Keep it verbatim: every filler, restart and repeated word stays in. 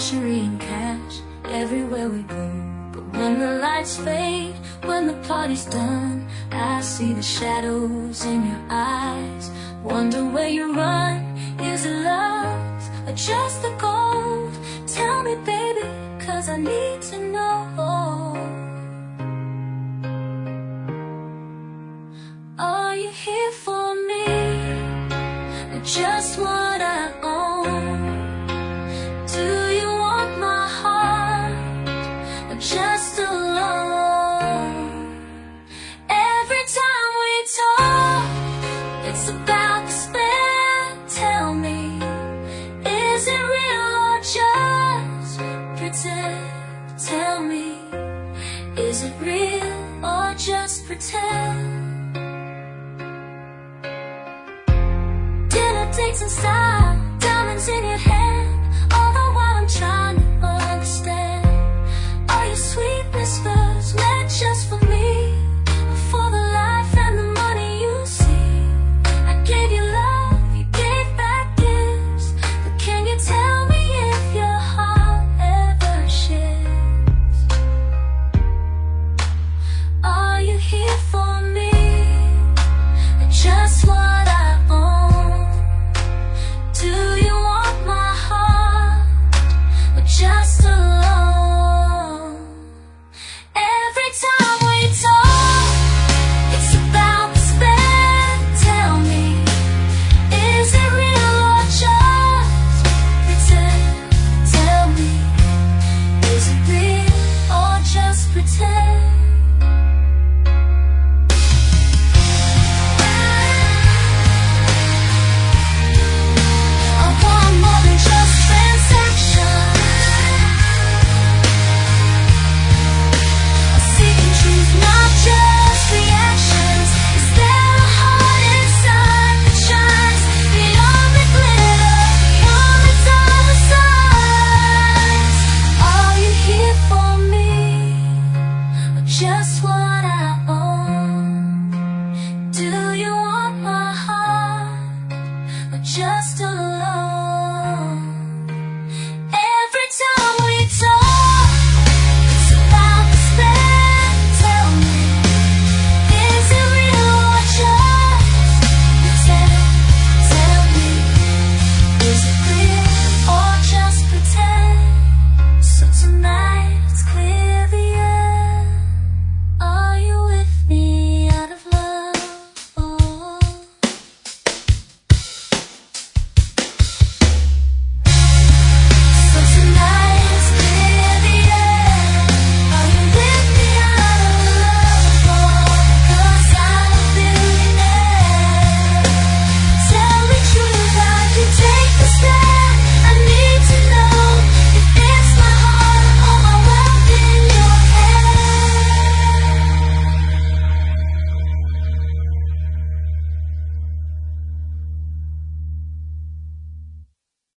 luxury and cash everywhere we go. But when the lights fade, when the party's done, I see the shadows in your eyes. Wonder where you run. Is it love or just the gold? Tell me, baby, 'cause I need to know. Are you here for me, or just what I own? Do you want my heart, or just a loan? Every time we talk, it's about to spend. Tell me, is it real or just pretend? Tell me, is it real or just pretend? Dinner dates and style, diamonds in your hand, all the while I'm trying to understand. Are your sweet whispers meant just for me, or for the life and the money you see? I gave you love, you gave back gifts, but can you tell me if your heart ever shifts? Are you here for me, or just what I own? Do you want my heart, or just a loan? Every time we talk, it's about to spend. Tell me, is it real or just pretend? Tell me, is it real or just pretend? I want more than just transactions. I seek and truth, not just reactions. Is there a heart inside that shines beyond the glitter, beyond the dollar signs? Are you here for me, or just what I own? Do you want my heart, or just a love?